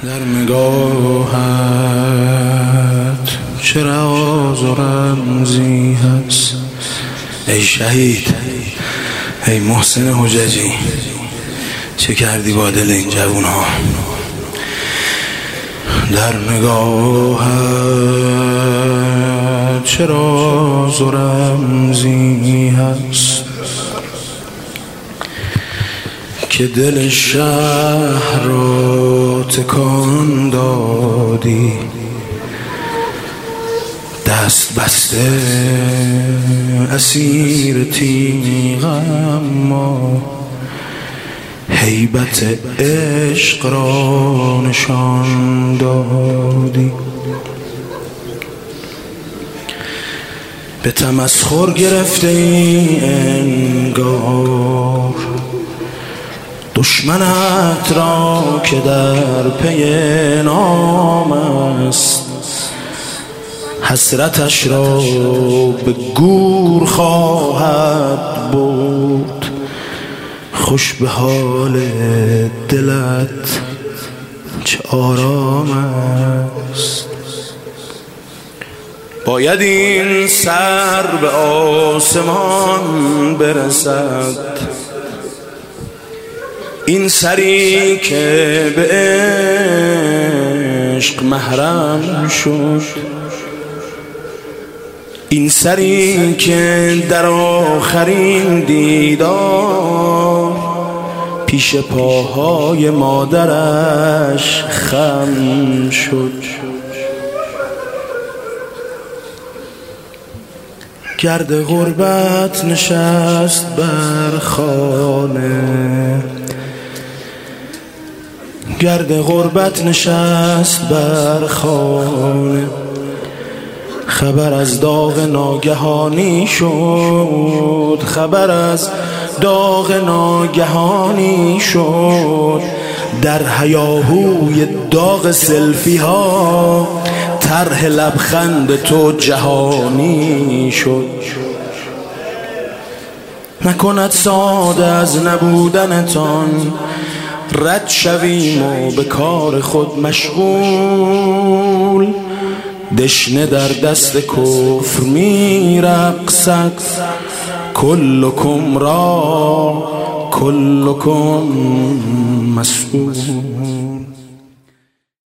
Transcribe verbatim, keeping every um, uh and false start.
در نگاهت چه راز و رمزی هست ای شهید، ای محسن حججی، چه کردی با دل این جوون ها؟ در نگاهت چه راز و رمزی هست که دل شهر را تکان دادی، دست بسته اسیر تیغم، ما هیبت عشق را نشان دادی. به تمسخر گرفته ای انگار دشمنت را که در پی نام است، حسرتش را به گور خواهد برد. خوش به حال دلت چه آرام است. باید این سر به آسمان برسد، این سری که به عشق محرم شد، این سری که در آخرین دیدار پیش پاهای مادرش خم شد. گرد غربت نشست بر خانه، گرد غربت نشست بر خانه، خبر از داغ ناگهانی شد، خبر از داغ ناگهانی شد. در هیاهوی داغ سلفی ها طرح لبخند تو جهانی شد. نکند ساده از نبودنتان رد شویم و به کار خود مشغول. دشنه در دست کفر می رقصد، کلکم را کلکم مسئول.